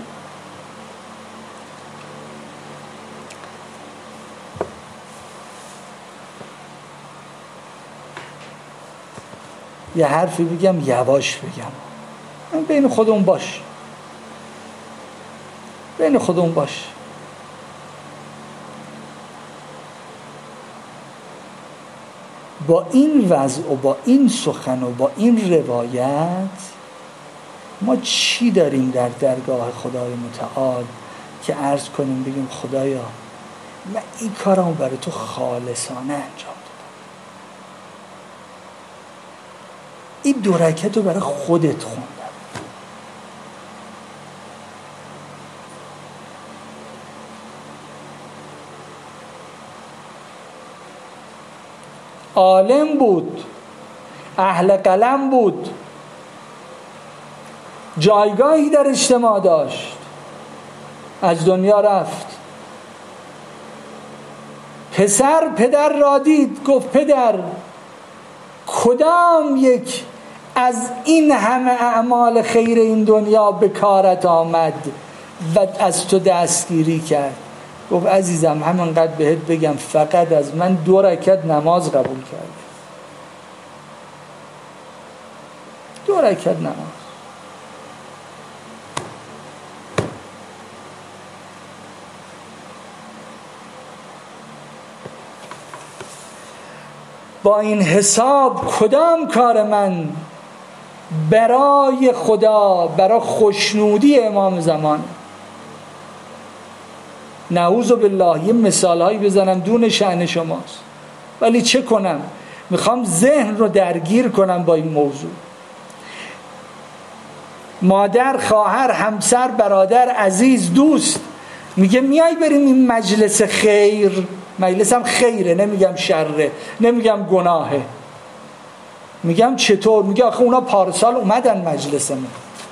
Speaker 1: یه حرفی بگم یواش بگم، بین خودمون باش، بین خودمون باش. با این وضع و با این سخن و با این روایت ما چی داریم در درگاه خدای متعال که عرض کنیم بگیم خدایا من این کارمو برای تو خالصانه انجام دادم، این 2 رکعت رو برای خودت خوندم. عالم بود، اهل قلم بود، جایگاهی در اجتماع داشت، از دنیا رفت. پدر را دید گفت پدر کدام یک از این همه اعمال خیر این دنیا به کارت آمد و از تو دستگیری کرد؟ گفت عزیزم همینقدر بهت بگم فقط از من 2 رکعت نماز قبول کرد. 2 رکعت نماز. با این حساب کدام کار من برای خدا، برای خوشنودی امام زمان؟ نعوذ بالله یه مثال هایی بزنم دون شأن شماست، ولی چه کنم؟ میخوام ذهن رو درگیر کنم با این موضوع. مادر، خواهر، همسر، برادر، عزیز، دوست میگه میای بریم این مجلس خیر. مجلسم خیره، نمیگم شره، نمیگم گناهه، میگم چطور؟ میگه آخه اونا پارسال اومدن مجلسمون.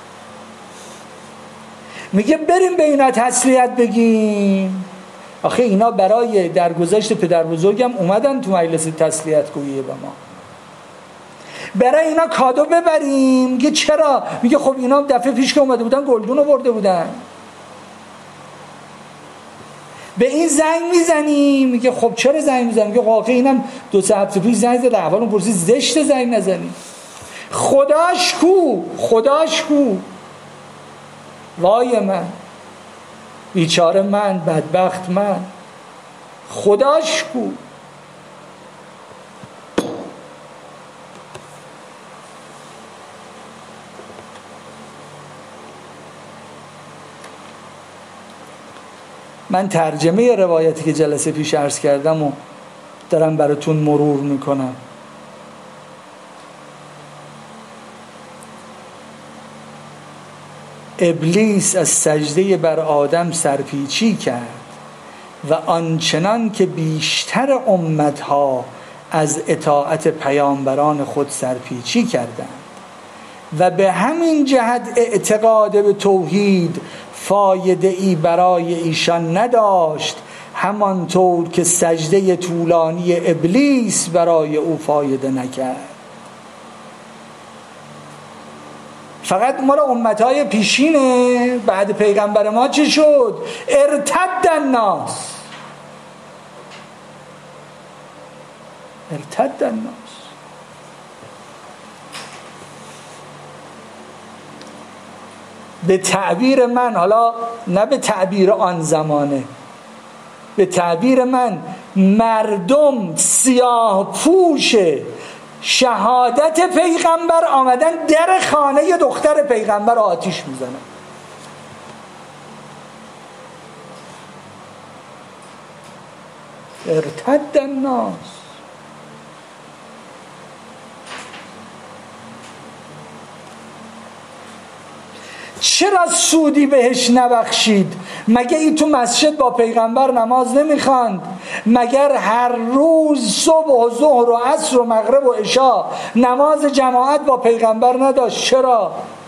Speaker 1: میگه بریم به اینا تسلیت بگیم. آخه اینا برای درگذشت پدر بزرگم اومدن تو مجلس تسلیت گویی به ما. برای اینا کادو ببریم. میگه چرا؟ میگه خب اینا دفعه پیش که اومده بودن گلدون رو برده بودن. به این زنگ میزنیم. میگه خب چرا زنگ میزنیم؟ میگه آخه اینم 2-3 هفته پیش زنگ زد، احوالم پرسید، زشت زنگ نزنیم. خداش کو؟ خداش کو؟ وای من، بیچاره من، بدبخت من، خداش کو؟ من ترجمه روایتی که جلسه پیش عرض کردم و دارم براتون مرور میکنم. ابلیس از سجده بر آدم سرپیچی کرد و آنچنان که بیشتر امتها از اطاعت پیامبران خود سرپیچی کردند و به همین جهت اعتقاد به توحید فایده ای برای ایشان نداشت، همانطور که سجده طولانی ابلیس برای او فایده نکرد. فقط ما را امتهای پیشینه. بعد پیغمبر ما چی شد؟ ارتد الناس، ارتد الناس. به تعبیر من، حالا نه به تعبیر آن زمانه، به تعبیر من، مردم سیاه پوش شهادت پیغمبر آمدن در خانه دختر پیغمبر آتیش میزنن. ارتد الناس. چرا سودی بهش نبخشید؟ مگه ای تو مسجد با پیغمبر نماز نمیخواند؟ مگر هر روز صبح و ظهر و عصر و مغرب و عشا نماز جماعت با پیغمبر نداشت؟ چرا؟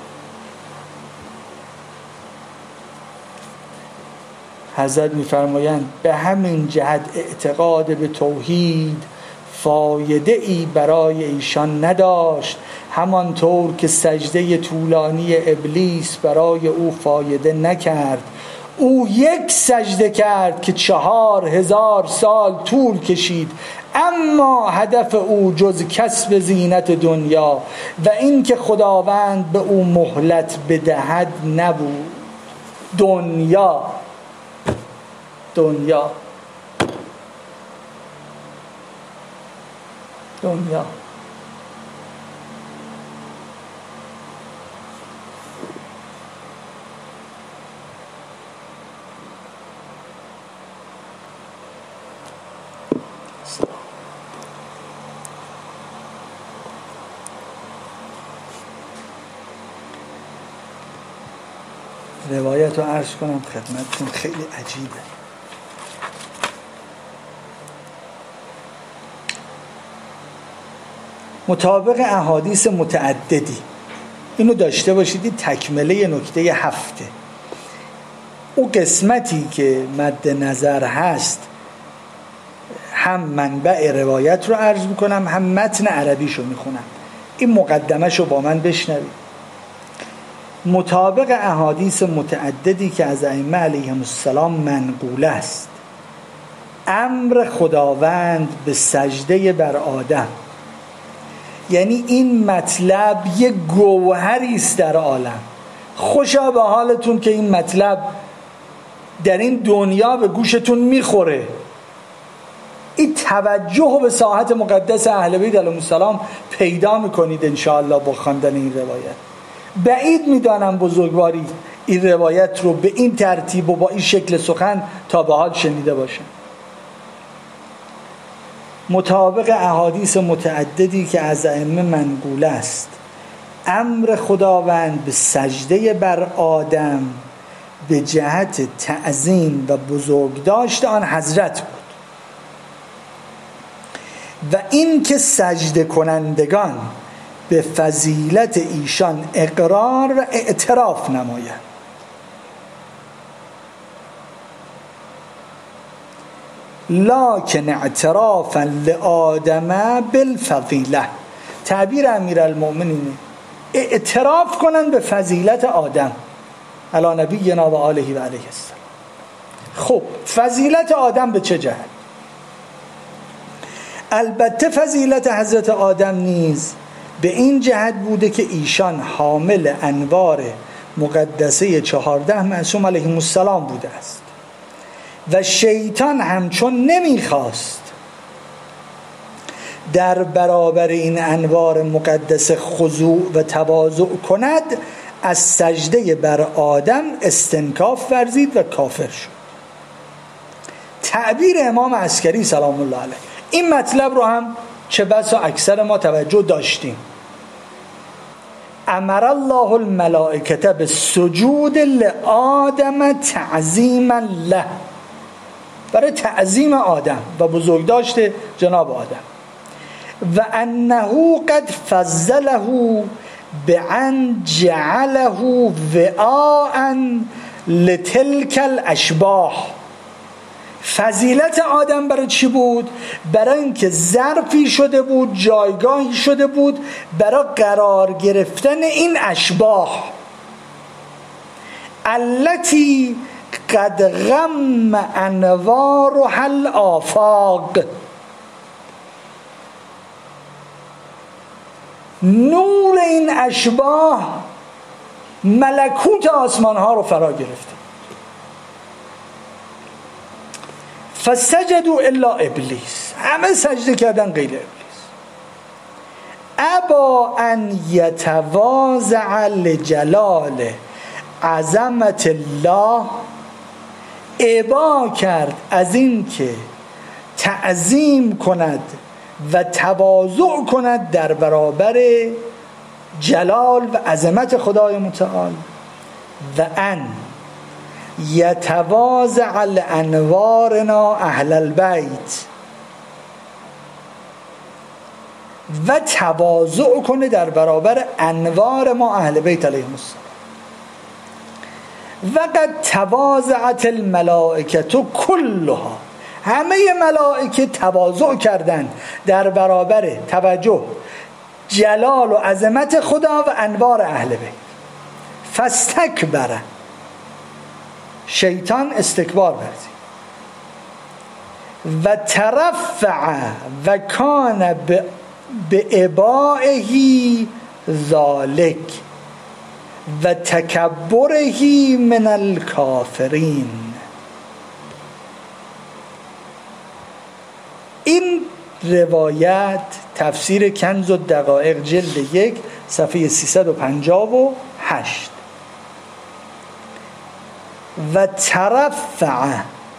Speaker 1: حضرت میفرمایند به همین جهت اعتقاد به توحید فایده ای برای ایشان نداشت، همانطور که سجده طولانی ابلیس برای او فایده نکرد. او یک سجده کرد که 4000 سال طول کشید، اما هدف او جز کسب زینت دنیا و این که خداوند به او مهلت بدهد نبود. دنیا دنیا دنیا. روایت رو عرض کنم خدمتتون، خیلی عجیبه. مطابق احادیث متعددی، اینو داشته باشید، این تکمله نکته 7. او قسمتی که مد نظر هست هم منبع روایت رو عرض میکنم، هم متن عربیشو میخونم. این مقدمهشو با من بشنوید. مطابق احادیث متعددی که از ائمه علیهم السلام منقول است، امر خداوند به سجده بر آدم، یعنی این مطلب یک گوهری است در عالم. خوشا به حالتون که این مطلب در این دنیا به گوشتون میخوره. این توجه به ساحت مقدس اهل بیت علیهم السلام پیدا میکنید انشاءالله با خواندن این روایت. بعید میدانم بزرگواری این روایت رو به این ترتیب و با این شکل سخن تا به حال شنیده باشم. مطابق احادیث متعددی که از ائمه منقول است، امر خداوند به سجده بر آدم به جهت تعظیم و بزرگداشت آن حضرت بود و این که سجده کنندگان به فضیلت ایشان اقرار و اعتراف نمایند. لکن اعترافا لآدم بالفضیله، تعبیر امیرالمؤمنینه، اعتراف کنند به فضیلت آدم علی نبینا و آله و علیه السلام. خب فضیلت آدم به چه جهت؟ البته فضیلت حضرت آدم نیز به این جهت بوده که ایشان حامل انوار مقدسه 14 معصوم علیهم السلام بوده است و شیطان همچون نمیخواست در برابر این انوار مقدس خضوع و تواضع کند، از سجده بر آدم استنکاف ورزید و کافر شد. تعبیر امام عسکری سلام الله علیه. این مطلب رو هم چه بسا اکثر ما توجه داشتیم. امر الله الملائکه بالسجود لآدم تعظیما له، برای تعظیم آدم و بزرگداشت جناب آدم. و انه قد فضله بان جعله وعاء لتلك الاشباح فضیلت آدم برای چی بود؟ برای اینکه ظرفی شده بود، جایگاهی شده بود برای قرار گرفتن این اشباح التي قد غم انوارها الآفاق. نور این اشباح ملکوت آسمان ها رو فرا گرفته. فسجدوا الا ابلیس، همه سجده کردن غیر ابلیس. ابا ان یتواضع لجلال عظمت الله، ابا کرد از این که تعظیم کند و تواضع کند در برابر جلال و عظمت خدای متعال. و ان یتواضع لانوارنا اهل البیت، و تواضع کنه در برابر انوار ما اهل بیت علیهم السلام. و قد تواضعت الملائکه کلها، همه ملائکه تواضع کردند در برابر توجه جلال و عظمت خدا و انوار اهل بیت. فاستکبر، شیطان استکبار ورزید. و ترفع و کان به ابائه ذالک و تکبره من الکافرین. این روایت تفسیر کنز الدقایق جلد 1 صفحه 358. و ترفع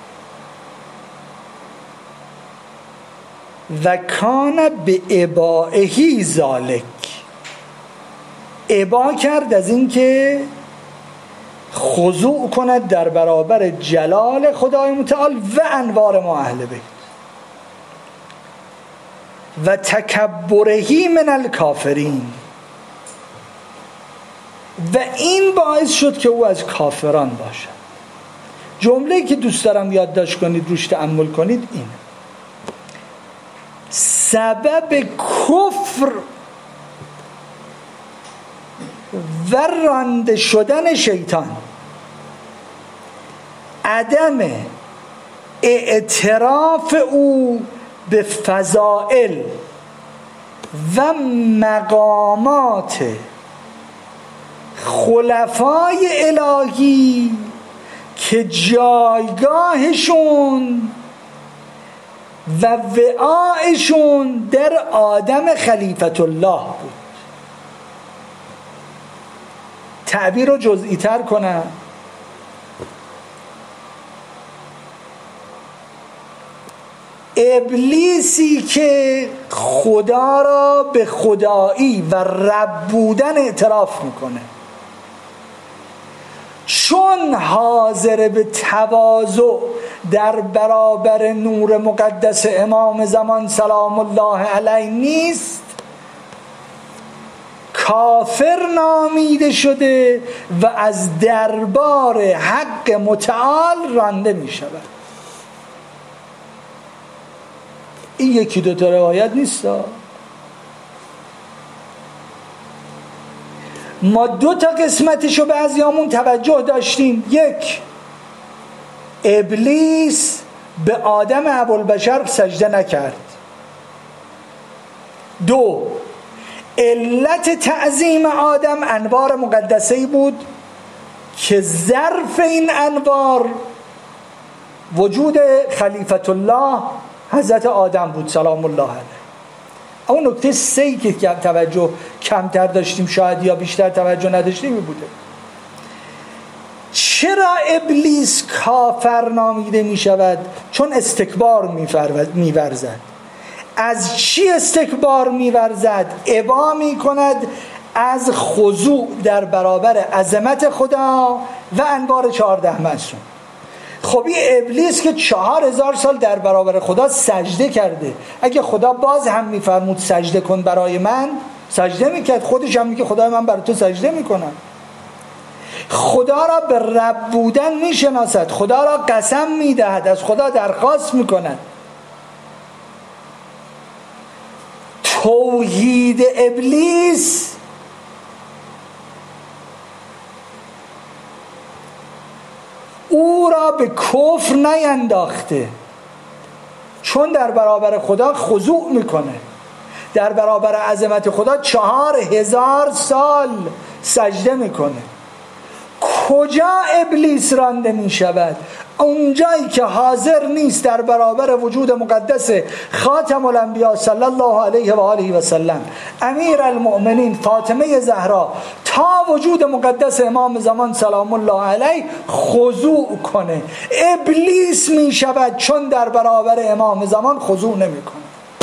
Speaker 1: و کان به ابائه ذالک، ابا کرد از این که خضوع کند در برابر جلال خدای متعال و انوار ما اهل بیت. و تکبرهی من الکافرین، و این باعث شد که او از کافران باشد. جمله‌ای که دوست دارم یادداشت کنید، روش تأمل کنید، این سبب کفر و رانده شدن شیطان عدم اعتراف او به فضائل و مقامات خلفای الهی که جایگاهشون و وعایشون در آدم خلیفت الله بود. تعبیر رو جزئی تر کنم، ابلیسی که خدا را به خدایی و رب بودن اعتراف میکنه، چون حاضر به تواضع در برابر نور مقدس امام زمان سلام الله علیه نیست، کافر نامیده شده و از دربار حق متعال رانده می شود. این یکی دو تا روایت نیست. ما دو تا قسمتشو بعضیامون توجه داشتیم. یک، ابلیس به آدم ابوالبشر سجده نکرد. دو، علت تعظیم آدم انوار مقدسه‌ای بود که ظرف این انوار وجود خلیفت الله حضرت آدم بود سلام الله علیه. اون نکته سه‌ای که توجه کمتر داشتیم شاید یا بیشتر توجه نداشتیم بوده. چرا ابلیس کافر نامیده می شود؟ چون استکبار می ورزد. از چی استکبار می ورزد؟ ابا می کند از خضوع در برابر عظمت خدا و انوار 14 معصوم. خب این ابلیس که 4000 سال در برابر خدا سجده کرده، اگه خدا باز هم میفرمود سجده کن برای من، سجده میکرد. خودش هم میگه خدای من برای تو سجده میکنم. خدا را به رب بودن میشناسد، خدا را قسم میدهد، از خدا درخواست میکند. توحید ابلیس او را به کفر نینداخته، چون در برابر خدا خضوع میکنه، در برابر عظمت خدا 4000 سال سجده میکنه. کجا ابلیس رانده میشود؟ اونجایی که حاضر نیست در برابر وجود مقدس خاتم الانبیا صلی الله علیه و آله و سلم، امیر المؤمنین فاطمه زهرا، تا وجود مقدس امام زمان سلام الله علیه خضوع کنه. ابلیس میشود چون در برابر امام زمان خضوع نمیکنه.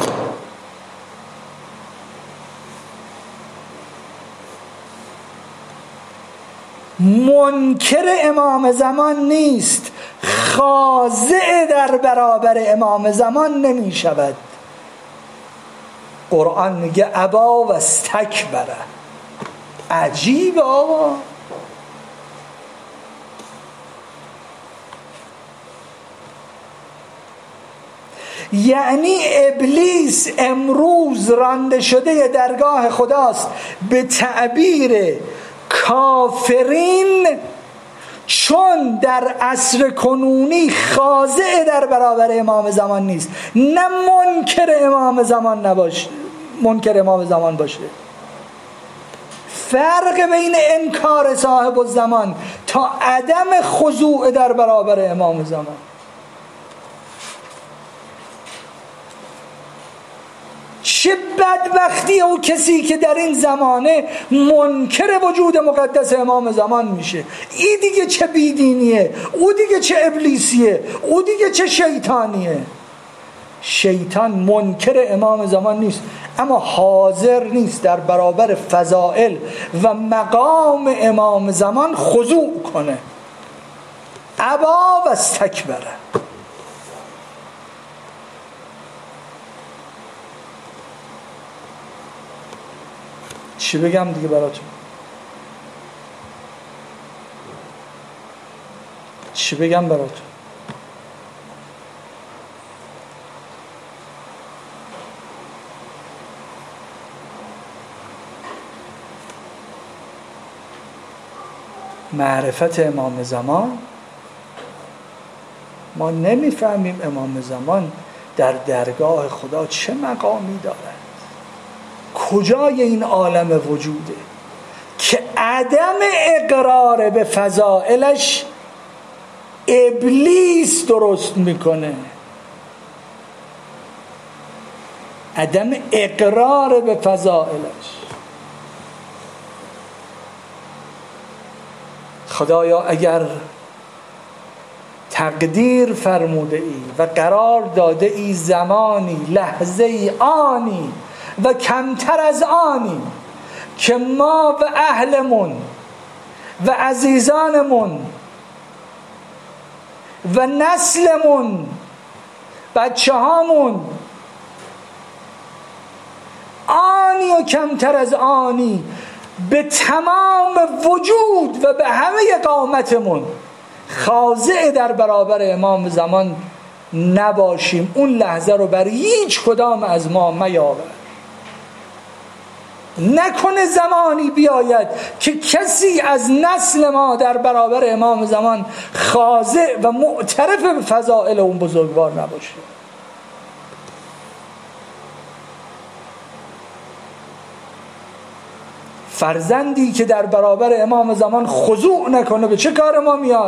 Speaker 1: منکر امام زمان نیست، خاضع در برابر امام زمان نمی شود. قرآن میگه ابا و استکبره. عجیب آقا. یعنی ابلیس امروز رانده شده درگاه خداست به تعبیر کافرین، چون در عصر کنونی خاضع در برابر امام زمان نیست، نه منکر امام زمان نباشه، منکر امام زمان باشه. فرق بین انکار صاحب الزمان تا عدم خضوع در برابر امام زمان. چه بدبختی او کسی که در این زمانه منکر وجود مقدس امام زمان میشه. این دیگه چه بیدینیه، او دیگه چه ابلیسیه، او دیگه چه شیطانیه. شیطان منکر امام زمان نیست، اما حاضر نیست در برابر فضائل و مقام امام زمان خضوع کنه. ابا و استکبره. چی بگم دیگه براتون؟ چی بگم براتون؟ معرفت امام زمان، ما نمیفهمیم امام زمان در درگاه خدا چه مقامی دارد، کجای این عالم وجوده که عدم اقرار به فضائلش ابلیس درست میکنه. عدم اقرار به فضائلش. خدایا اگر تقدیر فرموده ای و قرار داده ای زمانی، لحظه ای، آنی و کمتر از آنی که ما و اهلمون و عزیزانمون و نسلمون، بچه هامون، آنی و کمتر از آنی به تمام وجود و به همه قامتمون خاضع در برابر امام زمان نباشیم، اون لحظه رو بر هیچ کدام از ما میاور. نکنه زمانی بیاید که کسی از نسل ما در برابر امام زمان خاضع و معترف به فضائل اون بزرگوار نباشه. فرزندی که در برابر امام زمان خضوع نکنه به چه کار ما میاد؟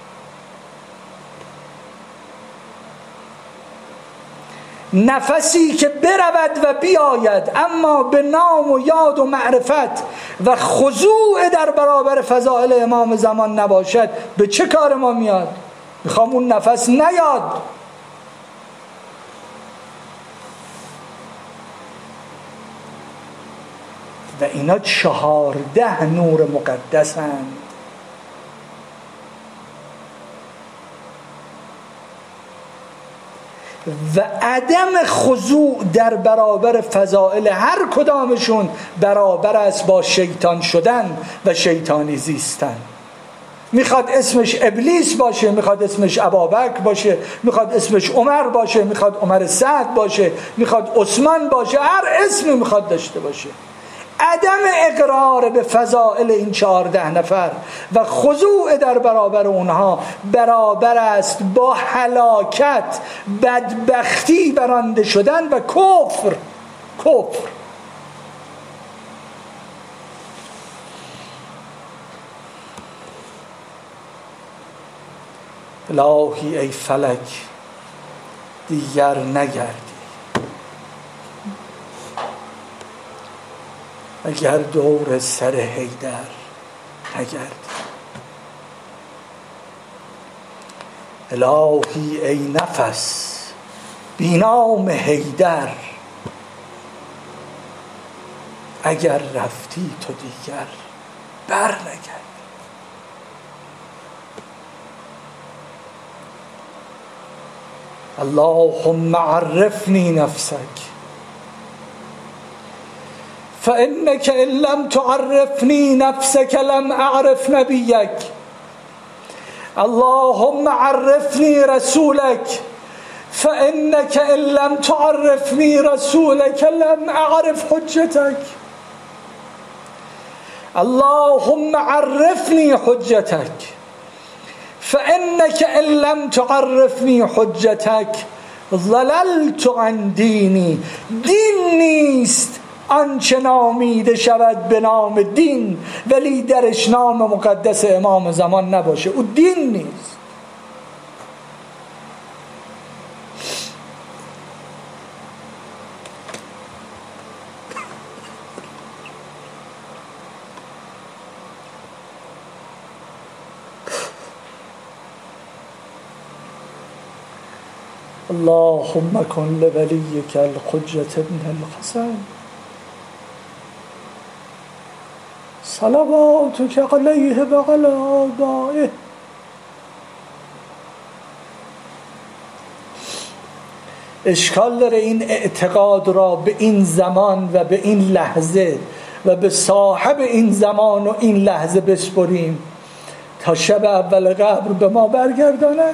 Speaker 1: نفسی که برود و بیاید اما به نام و یاد و معرفت و خضوع در برابر فضائل امام زمان نباشد به چه کار ما میاد؟ میخوام اون نفس نیاد. و اینا 14 نور مقدسند. و عدم خضوع در برابر فضائل هر کدامشون برابر است با شیطان شدن و شیطانی زیستن. میخواد اسمش ابلیس باشه، میخواد اسمش ابابکر باشه، میخواد اسمش عمر باشه، میخواد عمر سعد باشه، میخواد عثمان باشه، هر اسمی میخواد داشته باشه. عدم اقرار به فضائل این 14 نفر و خضوع در برابر اونها برابر است با هلاکت، بدبختی، برنده شدن و کفر. الهی ای فلک دیگر نگردی، اگر دور سر حیدر نگردی. الهی ای نفس بی نام حیدر، اگر رفتی تو دیگر بر نگردی. اللهم عرفني نفسك فإنك إن لم تعرفني نفسك لم أعرف نبيك. اللهم عرفني رسولك فإنك إن لم تعرفني رسولك لم أعرف حجتك. اللهم عرفني حجتك فإنك إن لم تعرفني حجتك ضللت عن دینی. دین نیست آنچه نامیده شود به نام دین ولی درش نام مقدس امام زمان نباشه، او دین نیست. اللهم کن لولیک الحجة ابن الحسن صلواتک علیه و علی آبائه. اشکال داره این اعتقاد را به این زمان و به این لحظه و به صاحب این زمان و این لحظه بسپریم تا شب اول قبر به ما برگردانه.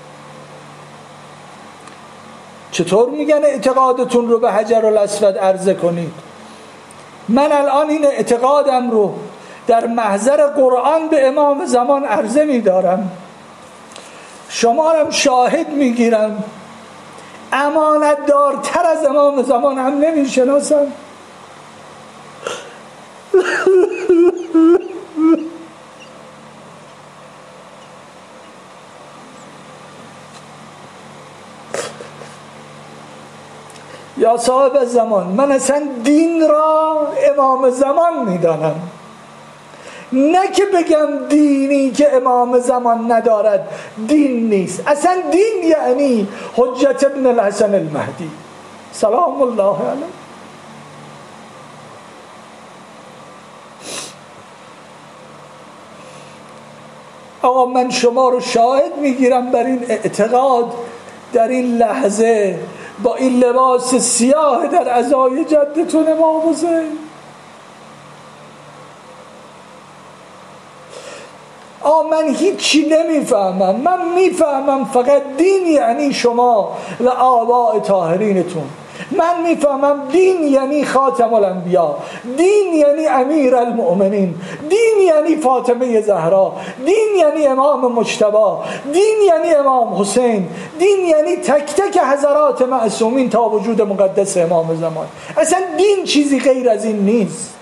Speaker 1: چطور میگن اعتقادتون رو به حجر الاسود عرضه کنید؟ من الان این اعتقادم رو در محضر قرآن به امام زمان عرضه میدارم، شما هم شاهد میگیرم، امانت دارتر از امام زمان هم نمیشناسم. یا صاحب زمان، من اصلا دین را امام زمان میدانم، نه که بگم دینی که امام زمان ندارد دین نیست. اصلا دین یعنی حجت ابن الحسن المهدی سلام الله علیه. آقا من شما رو شاهد میگیرم بر این اعتقاد در این لحظه با این لباس سیاه در عزای جدتون امام حسین. من هیچی نمیفهمم. من میفهمم فقط دین یعنی شما و آباء طاهرینتون. من میفهمم دین یعنی خاتم الانبیا، دین یعنی امیر المؤمنین، دین یعنی فاطمه زهرا، دین یعنی امام مجتبی، دین یعنی امام حسین، دین یعنی تک تک حضرات معصومین تا وجود مقدس امام زمان. اصلا دین چیزی غیر از این نیست.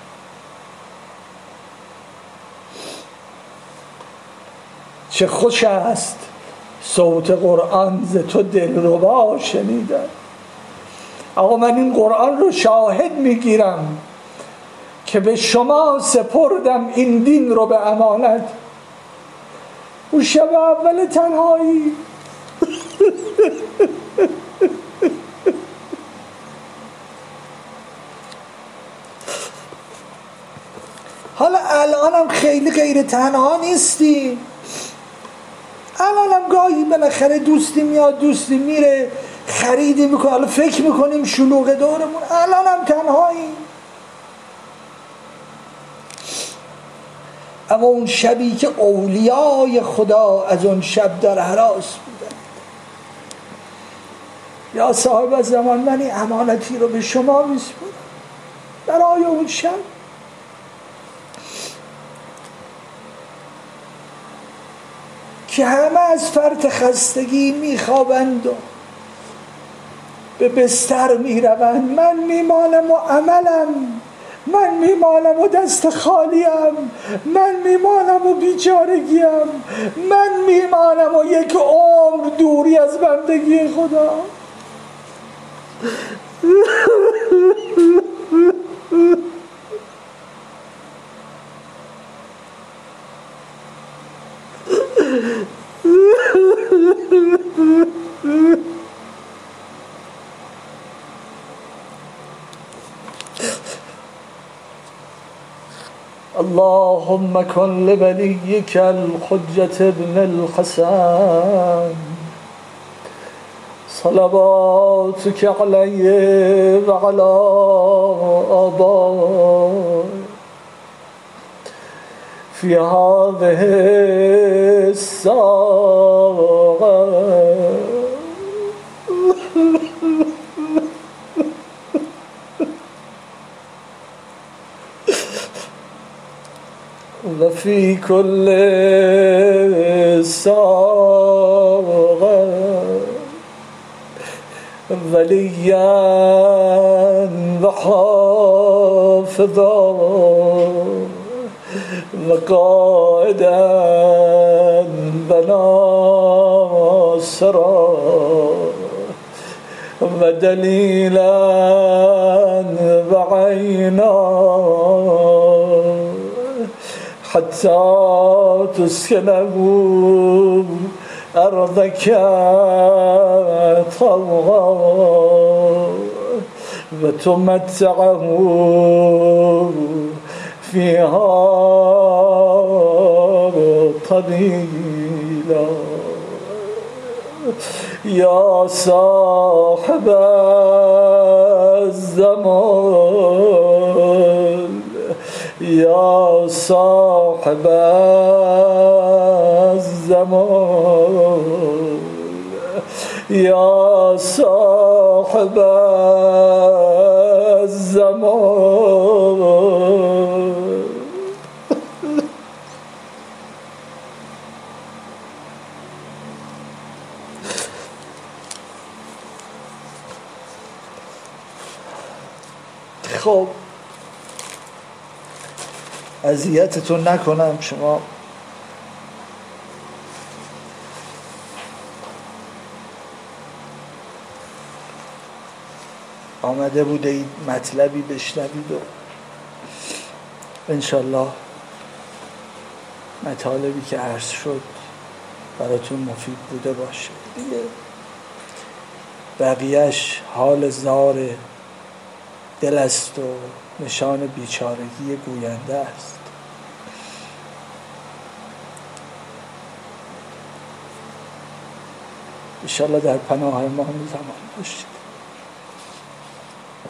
Speaker 1: چه خوش است صوت قرآن ز تو دلربا شنیدم. آقا من این قرآن رو شاهد میگیرم که به شما سپردم این دین رو به امانت. اون شب اول تنهایی حالا الانم خیلی غیر تنها نیستی، الانم گاهی بالاخره دوستی میاد دوستی میره، خریدی میکنه، حالا فکر میکنیم شلوغ دورمون، الانم تنهایی. اما اون شبی که اولیای خدا از اون شب در هراس بودن. یا صاحب زمان، من این امانتی رو به شما میسپارم برای اون شب که همه از فرط خستگی میخوابند و به بستر میروند. من میمانم و عملم، من میمانم و دست خالیم، من میمانم و بیچارگیم، من میمانم و یک عمر دوری از بندگی خدا. اللهم كن لوليك الحجة ابن الحسن صلواتك عليه وعلى آبائه في هذه الساعة وفي كل ساعة وليا وحافظا وقائدا وناصرا ودليلا وعينا حتى تسكنه أرضك طوعا وتمتعه فيها طويلا. يا صاحب الزمان، يا صاحب الزمان، يا صاحب الزمان. خب اذیتتون نکنم، شما آمده بوده اید مطلبی بشنوید و انشالله مطالبی که عرض شد براتون مفید بوده باشه دیگه. بقیهش حال زار دل است و نشان بیچارگی گوینده است. انشالله در پناه ما زمان باشید.